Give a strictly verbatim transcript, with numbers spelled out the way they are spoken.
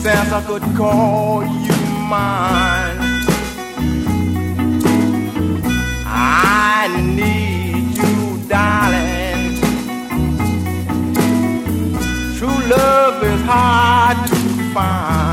Since I could call you mine, I need you, darling. True love is hard to find.